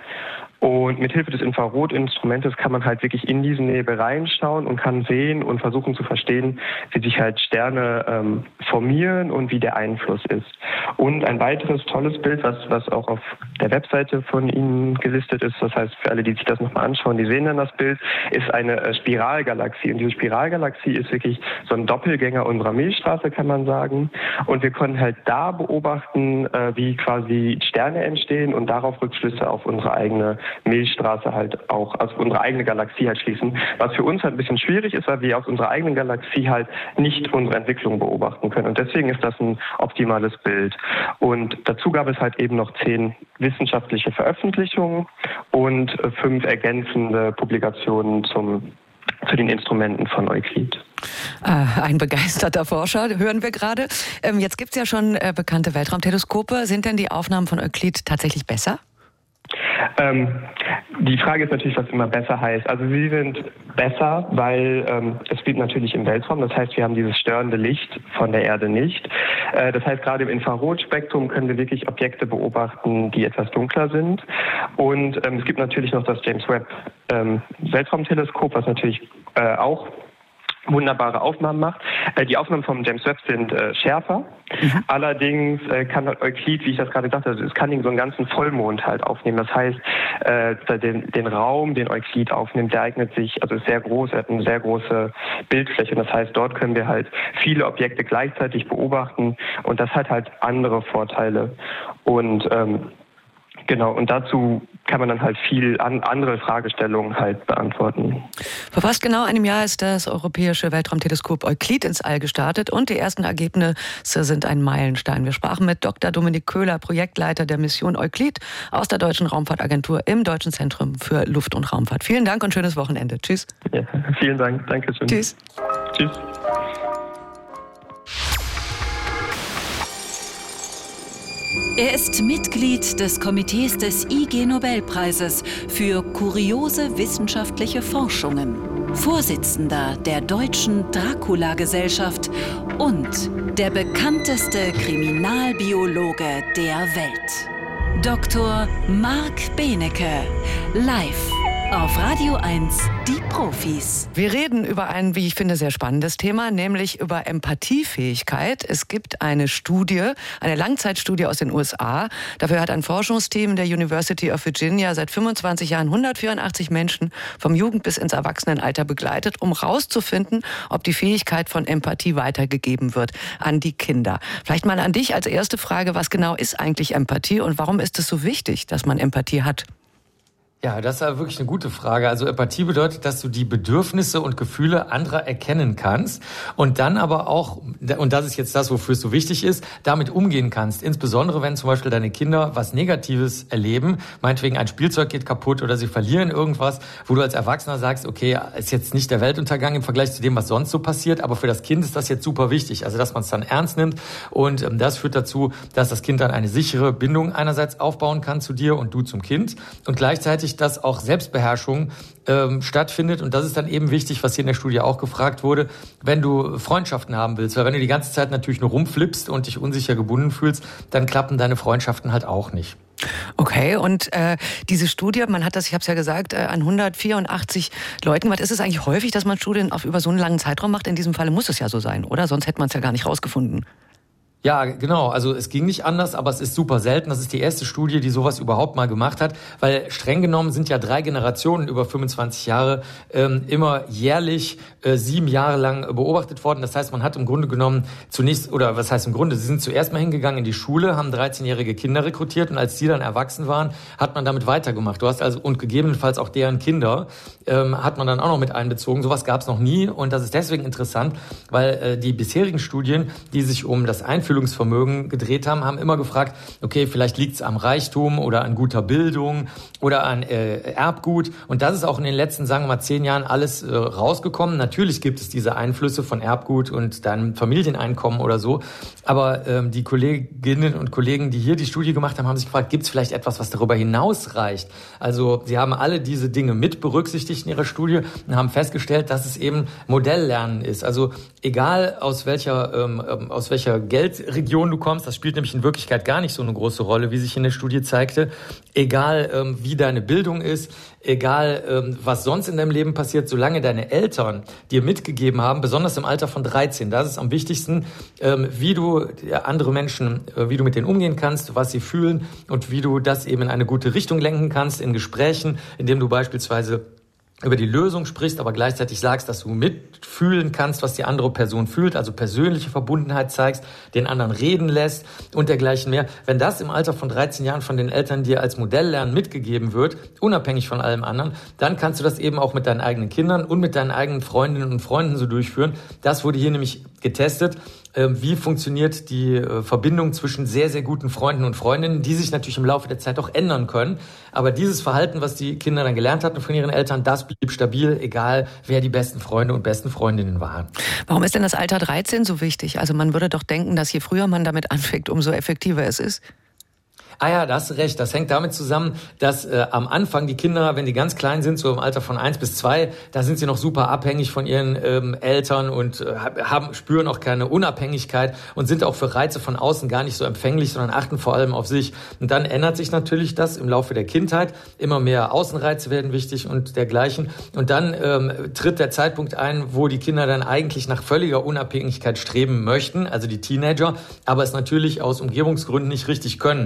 Und mit Hilfe des Infrarotinstrumentes kann man halt wirklich in diesen Nebel reinschauen und kann sehen und versuchen zu verstehen, wie sich halt Sterne ähm, formieren und wie der Einfluss ist. Und ein weiteres tolles Bild, was, was auch auf der Webseite von Ihnen gelistet ist, das heißt für alle, die sich das nochmal anschauen, die sehen dann das Bild, ist eine äh, Spiralgalaxie. Und diese Spiralgalaxie ist wirklich so ein Doppelgänger unserer Milchstraße, kann man sagen. Und wir können halt da beobachten, äh, wie quasi Sterne entstehen und darauf Rückschlüsse auf unsere eigene Milchstraße halt auch, also unsere eigene Galaxie halt schließen. Was für uns halt ein bisschen schwierig ist, weil wir aus unserer eigenen Galaxie halt nicht unsere Entwicklung beobachten können. Und deswegen ist das ein optimales Bild. Und dazu gab es halt eben noch zehn wissenschaftliche Veröffentlichungen und fünf ergänzende Publikationen zum, zu den Instrumenten von Euklid. Ein begeisterter Forscher, hören wir gerade. Jetzt gibt es ja schon bekannte Weltraumteleskope. Sind denn die Aufnahmen von Euklid tatsächlich besser? Ähm, die Frage ist natürlich, was immer besser heißt. Also sie sind besser, weil ähm, es spielt natürlich im Weltraum. Das heißt, wir haben dieses störende Licht von der Erde nicht. Äh, das heißt, gerade im Infrarotspektrum können wir wirklich Objekte beobachten, die etwas dunkler sind. Und ähm, es gibt natürlich noch das James Webb ähm, Weltraumteleskop, was natürlich äh, auch wunderbare Aufnahmen macht. Äh, die Aufnahmen vom James Webb sind äh, schärfer. Mhm. Allerdings äh, kann Euklid, wie ich das gerade sagte, also es kann so einen ganzen Vollmond halt aufnehmen. Das heißt, äh, den, den Raum, den Euklid aufnimmt, der eignet sich, also ist sehr groß, er hat eine sehr große Bildfläche. Und das heißt, dort können wir halt viele Objekte gleichzeitig beobachten und das hat halt andere Vorteile. Und ähm, genau, und dazu kann man dann halt viel an andere Fragestellungen halt beantworten. Vor fast genau einem Jahr ist das europäische Weltraumteleskop Euklid ins All gestartet und die ersten Ergebnisse sind ein Meilenstein. Wir sprachen mit Doktor Dominik Köhler, Projektleiter der Mission Euklid aus der Deutschen Raumfahrtagentur im Deutschen Zentrum für Luft- und Raumfahrt. Vielen Dank und schönes Wochenende. Tschüss. Ja, vielen Dank. Dankeschön. Tschüss. Tschüss. Er ist Mitglied des Komitees des I G-Nobelpreises für kuriose wissenschaftliche Forschungen, Vorsitzender der Deutschen Dracula-Gesellschaft und der bekannteste Kriminalbiologe der Welt. Doktor Marc Benecke, live auf Radio eins, die Profis. Wir reden über ein, wie ich finde, sehr spannendes Thema, nämlich über Empathiefähigkeit. Es gibt eine Studie, eine Langzeitstudie aus den U S A. Dafür hat ein Forschungsteam der University of Virginia seit fünfundzwanzig Jahren hundertvierundachtzig Menschen vom Jugend- bis ins Erwachsenenalter begleitet, um herauszufinden, ob die Fähigkeit von Empathie weitergegeben wird an die Kinder. Vielleicht mal an dich als erste Frage, was genau ist eigentlich Empathie und warum ist es so wichtig, dass man Empathie hat? Ja, das ist ja wirklich eine gute Frage. Also Empathie bedeutet, dass du die Bedürfnisse und Gefühle anderer erkennen kannst und dann aber auch, und das ist jetzt das, wofür es so wichtig ist, damit umgehen kannst. Insbesondere, wenn zum Beispiel deine Kinder was Negatives erleben, meinetwegen ein Spielzeug geht kaputt oder sie verlieren irgendwas, wo du als Erwachsener sagst, okay, ist jetzt nicht der Weltuntergang im Vergleich zu dem, was sonst so passiert, aber für das Kind ist das jetzt super wichtig. Also, dass man es dann ernst nimmt und ähm, das führt dazu, dass das Kind dann eine sichere Bindung einerseits aufbauen kann zu dir und du zum Kind und gleichzeitig dass auch Selbstbeherrschung ähm, stattfindet. Und das ist dann eben wichtig, was hier in der Studie auch gefragt wurde, wenn du Freundschaften haben willst. Weil wenn du die ganze Zeit natürlich nur rumflippst und dich unsicher gebunden fühlst, dann klappen deine Freundschaften halt auch nicht. Okay, und äh, diese Studie, man hat das, ich habe es ja gesagt, äh, an hundertvierundachtzig Leuten gemacht. Ist es eigentlich häufig, dass man Studien auf über so einen langen Zeitraum macht? In diesem Falle muss es ja so sein, oder? Sonst hätte man es ja gar nicht rausgefunden. Ja, genau. Also es ging nicht anders, aber es ist super selten. Das ist die erste Studie, die sowas überhaupt mal gemacht hat, weil streng genommen sind ja drei Generationen über fünfundzwanzig Jahre ähm, immer jährlich äh, sieben Jahre lang beobachtet worden. Das heißt, man hat im Grunde genommen zunächst, oder was heißt im Grunde, sie sind zuerst mal hingegangen in die Schule, haben dreizehnjährige Kinder rekrutiert und als die dann erwachsen waren, hat man damit weitergemacht. Du hast also, und gegebenenfalls auch deren Kinder, ähm, hat man dann auch noch mit einbezogen. Sowas gab es noch nie und das ist deswegen interessant, weil äh, die bisherigen Studien, die sich um das Einführungsvermögen gedreht haben, haben immer gefragt, okay, vielleicht liegt es am Reichtum oder an guter Bildung oder an äh, Erbgut. Und das ist auch in den letzten, sagen wir mal, zehn Jahren alles äh, rausgekommen. Natürlich gibt es diese Einflüsse von Erbgut und deinem Familieneinkommen oder so. Aber ähm, die Kolleginnen und Kollegen, die hier die Studie gemacht haben, haben sich gefragt, gibt es vielleicht etwas, was darüber hinaus reicht? Also sie haben alle diese Dinge mit berücksichtigt in ihrer Studie und haben festgestellt, dass es eben Modelllernen ist. Also egal aus welcher, ähm, aus welcher Geld Region du kommst, das spielt nämlich in Wirklichkeit gar nicht so eine große Rolle, wie sich in der Studie zeigte. Egal, ähm, wie deine Bildung ist, egal, ähm, was sonst in deinem Leben passiert, solange deine Eltern dir mitgegeben haben, besonders im Alter von dreizehn, das ist am wichtigsten, ähm, wie du ja, andere Menschen, äh, wie du mit denen umgehen kannst, was sie fühlen und wie du das eben in eine gute Richtung lenken kannst in Gesprächen, indem du beispielsweise über die Lösung sprichst, aber gleichzeitig sagst, dass du mitfühlen kannst, was die andere Person fühlt, also persönliche Verbundenheit zeigst, den anderen reden lässt und dergleichen mehr. Wenn das im Alter von dreizehn Jahren von den Eltern dir als Modelllernen mitgegeben wird, unabhängig von allem anderen, dann kannst du das eben auch mit deinen eigenen Kindern und mit deinen eigenen Freundinnen und Freunden so durchführen. Das wurde hier nämlich getestet. Wie funktioniert die Verbindung zwischen sehr, sehr guten Freunden und Freundinnen, die sich natürlich im Laufe der Zeit auch ändern können. Aber dieses Verhalten, was die Kinder dann gelernt hatten von ihren Eltern, das blieb stabil, egal wer die besten Freunde und besten Freundinnen waren. Warum ist denn das Alter dreizehn so wichtig? Also man würde doch denken, dass je früher man damit anfängt, umso effektiver es ist. Ah ja, da hast du recht. Das hängt damit zusammen, dass äh, am Anfang die Kinder, wenn die ganz klein sind, so im Alter von eins bis zwei, da sind sie noch super abhängig von ihren ähm, Eltern und äh, haben spüren auch keine Unabhängigkeit und sind auch für Reize von außen gar nicht so empfänglich, sondern achten vor allem auf sich. Und dann ändert sich natürlich das im Laufe der Kindheit. Immer mehr Außenreize werden wichtig und dergleichen. Und dann ähm, tritt der Zeitpunkt ein, wo die Kinder dann eigentlich nach völliger Unabhängigkeit streben möchten, also die Teenager, aber es natürlich aus Umgebungsgründen nicht richtig können. Und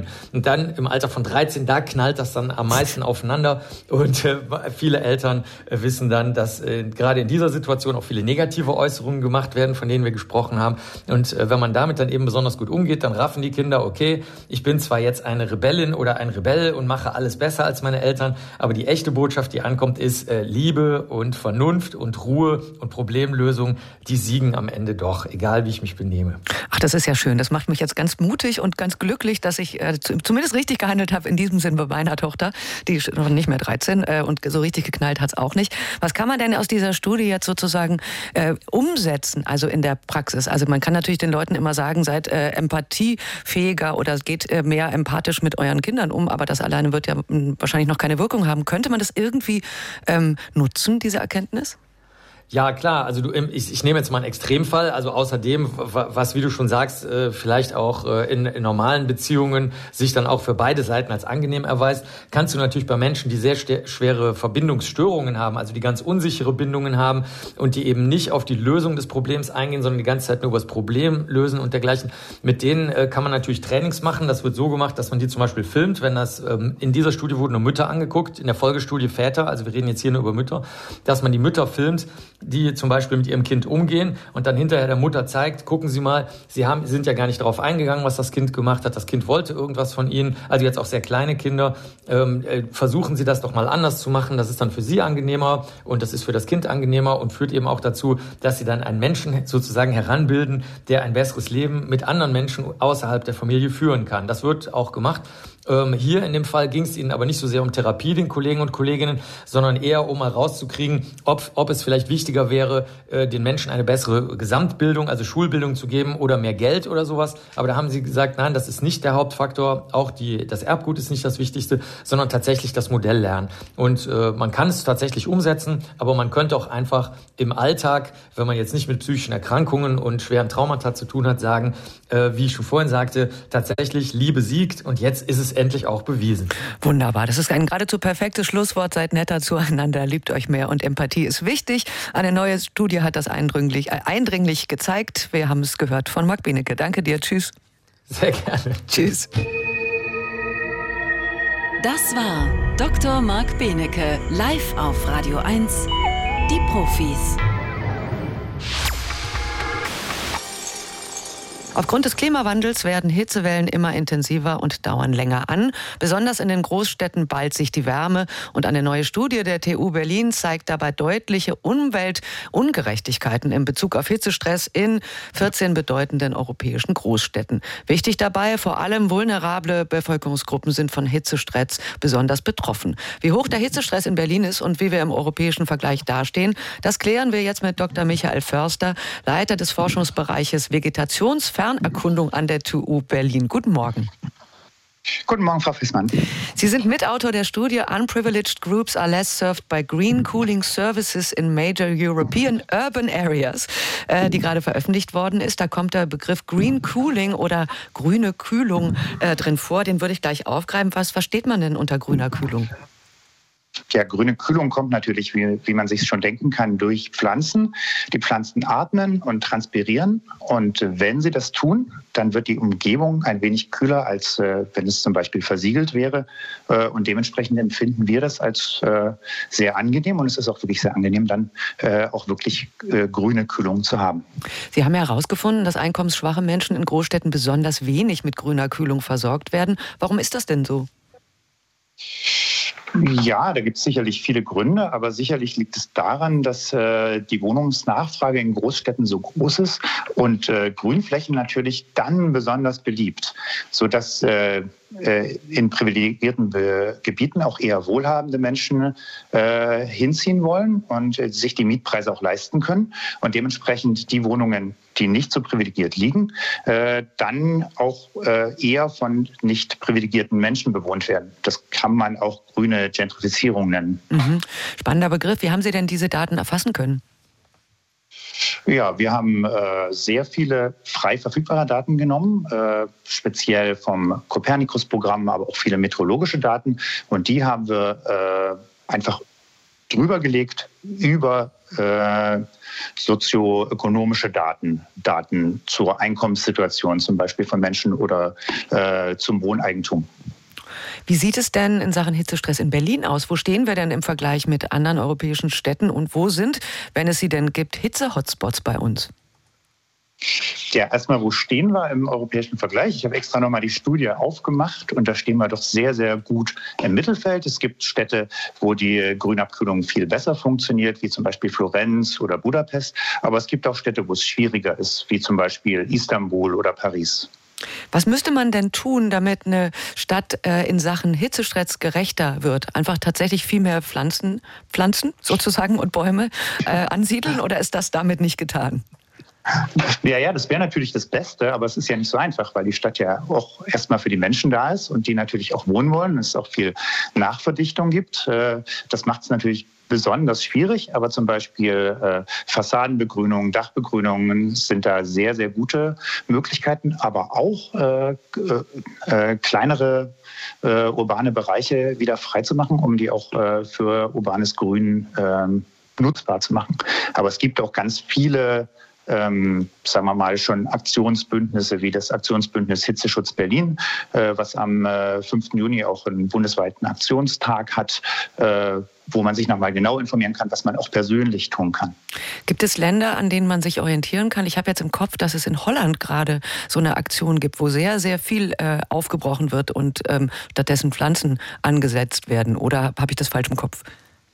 Und dann im Alter von dreizehn, da knallt das dann am meisten aufeinander. Und äh, viele Eltern äh, wissen dann, dass äh, gerade in dieser Situation auch viele negative Äußerungen gemacht werden, von denen wir gesprochen haben. Und äh, wenn man damit dann eben besonders gut umgeht, dann raffen die Kinder, okay, ich bin zwar jetzt eine Rebellin oder ein Rebell und mache alles besser als meine Eltern, aber die echte Botschaft, die ankommt, ist äh, Liebe und Vernunft und Ruhe und Problemlösung, die siegen am Ende doch, egal wie ich mich benehme. Ach, das ist ja schön. Das macht mich jetzt ganz mutig und ganz glücklich, dass ich äh, zumindest richtig gehandelt habe in diesem Sinn bei meiner Tochter. Die ist noch nicht mehr dreizehn äh, und so richtig geknallt hat's auch nicht. Was kann man denn aus dieser Studie jetzt sozusagen äh, umsetzen, also in der Praxis? Also man kann natürlich den Leuten immer sagen, seid äh, empathiefähiger oder geht äh, mehr empathisch mit euren Kindern um, aber das alleine wird ja mh, wahrscheinlich noch keine Wirkung haben. Könnte man das irgendwie ähm, nutzen, diese Erkenntnis? Ja, klar. Also du, ich, ich nehme jetzt mal einen Extremfall. Also außerdem, was, wie du schon sagst, vielleicht auch in, in normalen Beziehungen sich dann auch für beide Seiten als angenehm erweist, kannst du natürlich bei Menschen, die sehr schwere Verbindungsstörungen haben, also die ganz unsichere Bindungen haben und die eben nicht auf die Lösung des Problems eingehen, sondern die ganze Zeit nur über das Problem lösen und dergleichen, mit denen kann man natürlich Trainings machen. Das wird so gemacht, dass man die zum Beispiel filmt. Wenn das in dieser Studie wurden nur Mütter angeguckt, in der Folgestudie Väter, also wir reden jetzt hier nur über Mütter, dass man die Mütter filmt, die zum Beispiel mit ihrem Kind umgehen und dann hinterher der Mutter zeigt, gucken Sie mal, Sie haben, sind ja gar nicht darauf eingegangen, was das Kind gemacht hat. Das Kind wollte irgendwas von Ihnen. Also jetzt auch sehr kleine Kinder. Ähm, äh, versuchen Sie das doch mal anders zu machen. Das ist dann für Sie angenehmer und das ist für das Kind angenehmer und führt eben auch dazu, dass Sie dann einen Menschen sozusagen heranbilden, der ein besseres Leben mit anderen Menschen außerhalb der Familie führen kann. Das wird auch gemacht. Ähm, hier in dem Fall ging es ihnen aber nicht so sehr um Therapie, den Kollegen und Kolleginnen, sondern eher um mal rauszukriegen, ob, ob es vielleicht wichtiger wäre, äh, den Menschen eine bessere Gesamtbildung, also Schulbildung zu geben oder mehr Geld oder sowas. Aber da haben sie gesagt, nein, das ist nicht der Hauptfaktor. Auch die, das Erbgut ist nicht das Wichtigste, sondern tatsächlich das Modell lernen. Und äh, man kann es tatsächlich umsetzen, aber man könnte auch einfach im Alltag, wenn man jetzt nicht mit psychischen Erkrankungen und schweren Traumata zu tun hat, sagen, äh, wie ich schon vorhin sagte, tatsächlich Liebe siegt und jetzt ist es endlich auch bewiesen. Wunderbar. Das ist ein geradezu perfektes Schlusswort. Seid netter zueinander, liebt euch mehr und Empathie ist wichtig. Eine neue Studie hat das eindringlich, äh, eindringlich gezeigt. Wir haben es gehört von Marc Benecke. Danke dir. Tschüss. Sehr gerne. Tschüss. Das war Doktor Marc Benecke, live auf Radio eins, die Profis. Aufgrund des Klimawandels werden Hitzewellen immer intensiver und dauern länger an. Besonders in den Großstädten ballt sich die Wärme. Und eine neue Studie der T U Berlin zeigt dabei deutliche Umweltungerechtigkeiten in Bezug auf Hitzestress in vierzehn bedeutenden europäischen Großstädten. Wichtig dabei, vor allem vulnerable Bevölkerungsgruppen sind von Hitzestress besonders betroffen. Wie hoch der Hitzestress in Berlin ist und wie wir im europäischen Vergleich dastehen, das klären wir jetzt mit Doktor Michael Förster, Leiter des Forschungsbereiches Vegetationsfern Fernerkundung an der T U Berlin. Guten Morgen. Guten Morgen, Frau Fissmann. Sie sind Mitautor der Studie Unprivileged Groups are less served by Green Cooling Services in Major European Urban Areas, äh, die gerade veröffentlicht worden ist. Da kommt der Begriff Green Cooling oder grüne Kühlung äh, drin vor. Den würde ich gleich aufgreifen. Was versteht man denn unter grüner Kühlung? Ja, grüne Kühlung kommt natürlich, wie, wie man sich schon denken kann, durch Pflanzen. Die Pflanzen atmen und transpirieren. Und wenn sie das tun, dann wird die Umgebung ein wenig kühler, als äh, wenn es zum Beispiel versiegelt wäre. Äh, und dementsprechend empfinden wir das als äh, sehr angenehm. Und es ist auch wirklich sehr angenehm, dann äh, auch wirklich äh, grüne Kühlung zu haben. Sie haben ja herausgefunden, dass einkommensschwache Menschen in Großstädten besonders wenig mit grüner Kühlung versorgt werden. Warum ist das denn so? Ja, da gibt es sicherlich viele Gründe, aber sicherlich liegt es daran, dass äh, die Wohnungsnachfrage in Großstädten so groß ist und äh, Grünflächen natürlich dann besonders beliebt, sodass äh, äh, in privilegierten Be- Gebieten auch eher wohlhabende Menschen äh, hinziehen wollen und äh, sich die Mietpreise auch leisten können und dementsprechend die Wohnungen, die nicht so privilegiert liegen, äh, dann auch äh, eher von nicht privilegierten Menschen bewohnt werden. Das kann man auch grüne Gentrifizierung nennen. Mhm. Spannender Begriff. Wie haben Sie denn diese Daten erfassen können? Ja, wir haben äh, sehr viele frei verfügbare Daten genommen, äh, speziell vom Copernicus-Programm, aber auch viele meteorologische Daten. Und die haben wir äh, einfach drüber gelegt über äh, sozioökonomische Daten, Daten zur Einkommenssituation zum Beispiel von Menschen oder äh, zum Wohneigentum. Wie sieht es denn in Sachen Hitzestress in Berlin aus? Wo stehen wir denn im Vergleich mit anderen europäischen Städten und wo sind, wenn es sie denn gibt, Hitze-Hotspots bei uns? Ja, erstmal, wo stehen wir im europäischen Vergleich? Ich habe extra nochmal die Studie aufgemacht und da stehen wir doch sehr, sehr gut im Mittelfeld. Es gibt Städte, wo die Grünabkühlung viel besser funktioniert, wie zum Beispiel Florenz oder Budapest. Aber es gibt auch Städte, wo es schwieriger ist, wie zum Beispiel Istanbul oder Paris. Was müsste man denn tun, damit eine Stadt äh, in Sachen Hitzestress gerechter wird? Einfach tatsächlich viel mehr Pflanzen, Pflanzen sozusagen und Bäume äh, ansiedeln oder ist das damit nicht getan? Ja, ja, das wäre natürlich das Beste, aber es ist ja nicht so einfach, weil die Stadt ja auch erstmal für die Menschen da ist und die natürlich auch wohnen wollen. Es auch viel Nachverdichtung gibt. Das macht es natürlich besonders schwierig, aber zum Beispiel äh, Fassadenbegrünungen, Dachbegrünungen sind da sehr, sehr gute Möglichkeiten, aber auch äh, äh, kleinere äh, urbane Bereiche wieder freizumachen, um die auch äh, für urbanes Grün äh, nutzbar zu machen. Aber es gibt auch ganz viele Ähm, sagen wir mal, schon Aktionsbündnisse wie das Aktionsbündnis Hitzeschutz Berlin, äh, was am äh, fünften Juni auch einen bundesweiten Aktionstag hat, äh, wo man sich nochmal genau informieren kann, was man auch persönlich tun kann. Gibt es Länder, an denen man sich orientieren kann? Ich habe jetzt im Kopf, dass es in Holland gerade so eine Aktion gibt, wo sehr, sehr viel äh, aufgebrochen wird und ähm, stattdessen Pflanzen angesetzt werden. Oder habe ich das falsch im Kopf?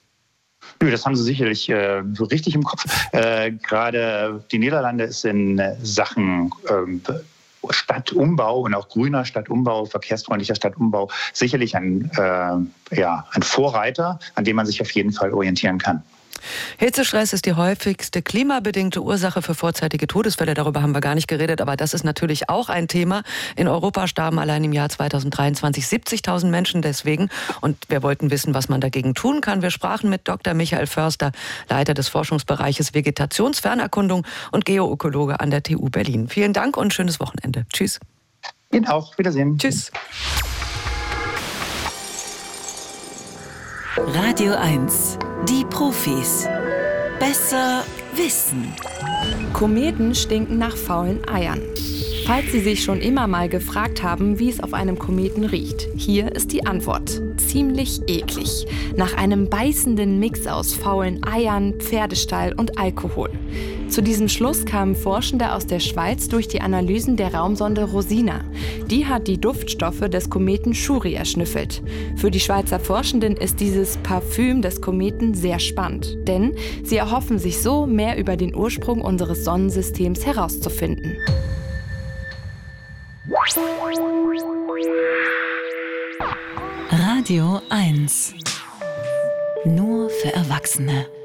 Nö, das haben Sie sicherlich äh, richtig im Kopf. Äh, gerade die Niederlande ist in Sachen ähm, Stadtumbau und auch grüner Stadtumbau, verkehrsfreundlicher Stadtumbau sicherlich ein, äh, ja, ein Vorreiter, an dem man sich auf jeden Fall orientieren kann. Hitzestress ist die häufigste klimabedingte Ursache für vorzeitige Todesfälle. Darüber haben wir gar nicht geredet, aber das ist natürlich auch ein Thema. In Europa starben allein im Jahr zweitausenddreiundzwanzig siebzigtausend Menschen deswegen. Und wir wollten wissen, was man dagegen tun kann. Wir sprachen mit Doktor Michael Förster, Leiter des Forschungsbereiches Vegetationsfernerkundung und Geoökologe an der T U Berlin. Vielen Dank und schönes Wochenende. Tschüss. Ihnen auch. Wiedersehen. Tschüss. Radio eins. Die Profis. Besser wissen. Kometen stinken nach faulen Eiern. Falls Sie sich schon immer mal gefragt haben, wie es auf einem Kometen riecht, hier ist die Antwort. Ziemlich eklig. Nach einem beißenden Mix aus faulen Eiern, Pferdestall und Alkohol. Zu diesem Schluss kamen Forschende aus der Schweiz durch die Analysen der Raumsonde Rosina. Die hat die Duftstoffe des Kometen Chury erschnüffelt. Für die Schweizer Forschenden ist dieses Parfüm des Kometen sehr spannend, denn sie erhoffen sich so, mehr über den Ursprung unseres Sonnensystems herauszufinden. Radio eins. Nur für Erwachsene.